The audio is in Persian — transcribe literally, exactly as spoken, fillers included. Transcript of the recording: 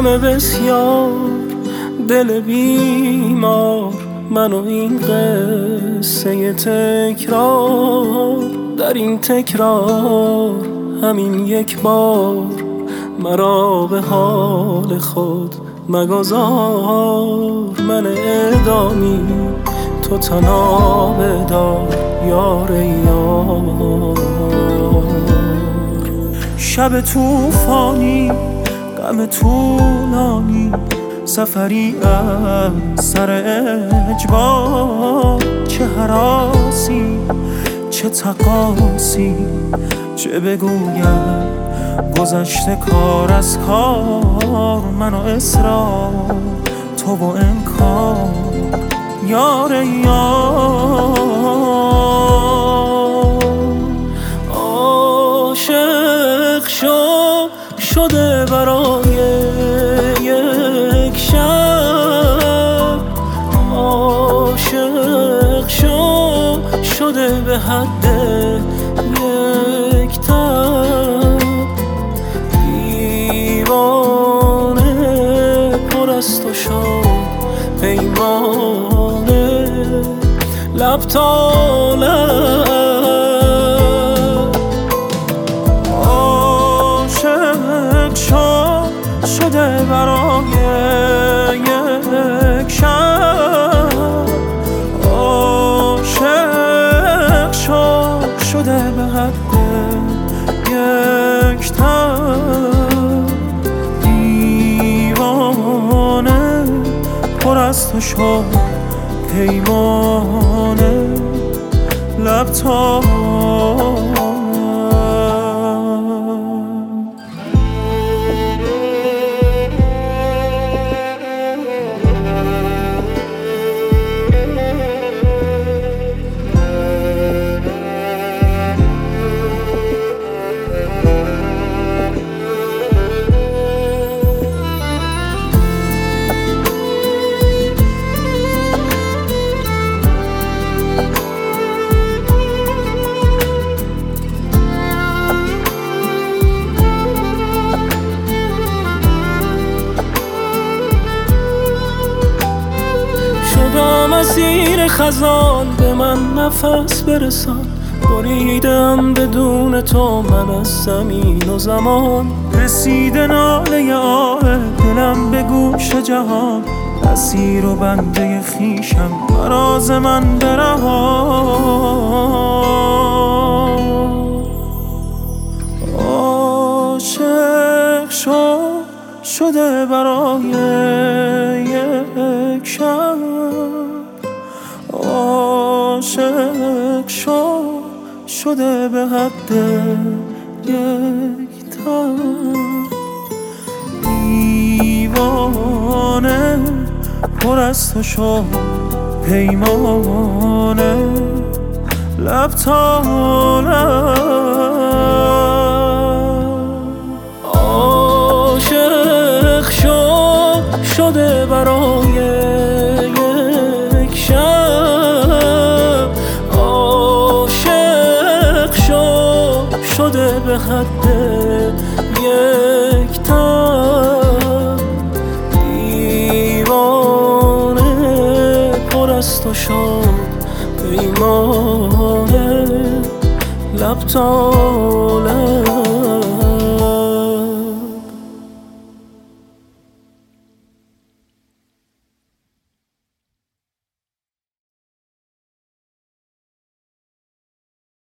غم بسیار، دل بیمار، من و این قصه تکرار. در این تکرار همین یک بار مرا به حال خود مگذار. من اعدامی تو تنها بدار یار یار. شب توفانی غم طولانی، سفری از سر اجبار. چه هراسی چه تقاسی، چه بگویم گذشته کار از کار. من و اصرار تو و انکار یار یار. عاشق شو شده برای یک شب، عاشق شو شده به حد یک تب. دیوانه پر از تو شد پیمانه، لب تا لب. عاشق شو شده برای یک شب، عاشق شو شده به حد یک تب. دیوانه پر از تو شد پیمانه، لب تا مسیر خزان به من نفس برسان. بریدم بدون تو من از زمین و زمان. رسیده ناله آه دلم به گوش جهان. اسیر و بنده خیشم مراز من برهان. عاشق شو شده برای یک شب، عاشق شو شده به حد یک تب. دیوانه پر از تو شد پیمانه، لب تا لب. عاشق شو شده برای یک شب، عاشق شو شده به حد یک تب. دیوانه پر از تو شد پیمانه، لب تا لب.